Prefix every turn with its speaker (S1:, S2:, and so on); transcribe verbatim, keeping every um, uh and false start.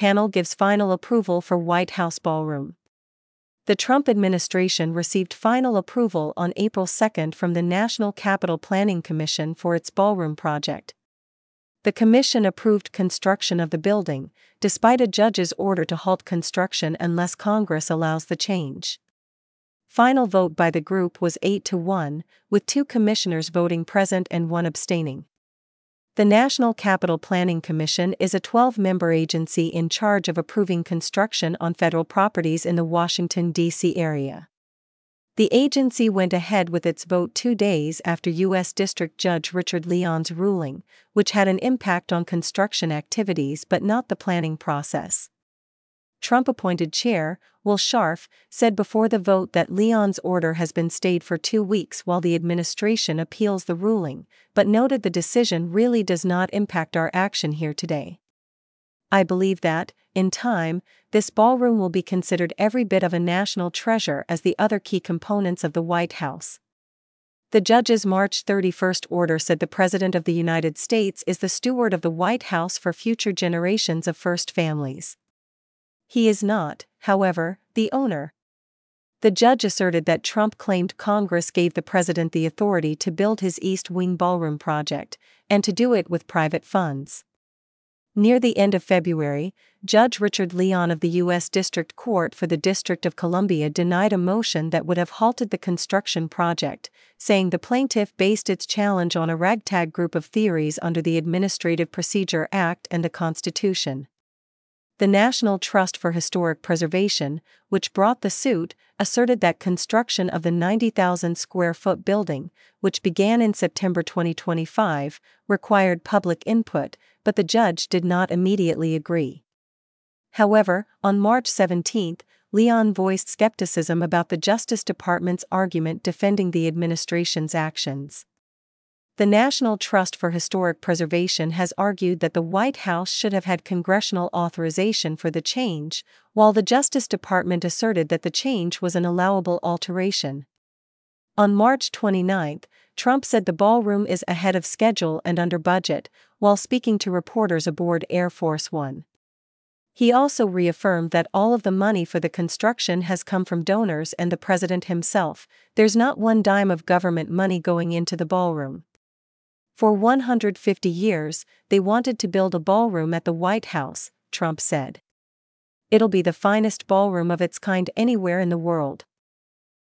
S1: panel gives final approval for White House ballroom. The Trump administration received final approval on April second from the National Capital Planning Commission for its ballroom project. The commission approved construction of the building, despite a judge's order to halt construction unless Congress allows the change. Final vote by the group was eight to one, with two commissioners voting present and one abstaining. The National Capital Planning Commission is a twelve-member agency in charge of approving construction on federal properties in the Washington, D C area. The agency went ahead with its vote two days after U S District Judge Richard Leon's ruling, which had an impact on construction activities but not the planning process. Trump-appointed chair, Will Scharf, said before the vote that Leon's order has been stayed for two weeks while the administration appeals the ruling, but noted the decision really does not impact our action here today. I believe that, in time, this ballroom will be considered every bit of a national treasure as the other key components of the White House. The judge's March thirty-first order said the President of the United States is the steward of the White House for future generations of first families. He is not, however, the owner. The judge asserted that Trump claimed Congress gave the president the authority to build his East Wing ballroom project, and to do it with private funds. Near the end of February, Judge Richard Leon of the U S District Court for the District of Columbia denied a motion that would have halted the construction project, saying the plaintiff based its challenge on a ragtag group of theories under the Administrative Procedure Act and the Constitution. The National Trust for Historic Preservation, which brought the suit, asserted that construction of the ninety thousand square foot building, which began in September twenty twenty-five, required public input, but the judge did not immediately agree. However, on March seventeenth, Leon voiced skepticism about the Justice Department's argument defending the administration's actions. The National Trust for Historic Preservation has argued that the White House should have had congressional authorization for the change, while the Justice Department asserted that the change was an allowable alteration. On March twenty-ninth, Trump said the ballroom is ahead of schedule and under budget, while speaking to reporters aboard Air Force One. He also reaffirmed that all of the money for the construction has come from donors and the president himself. There's not one dime of government money going into the ballroom. For one hundred fifty years, they wanted to build a ballroom at the White House, Trump said. It'll be the finest ballroom of its kind anywhere in the world.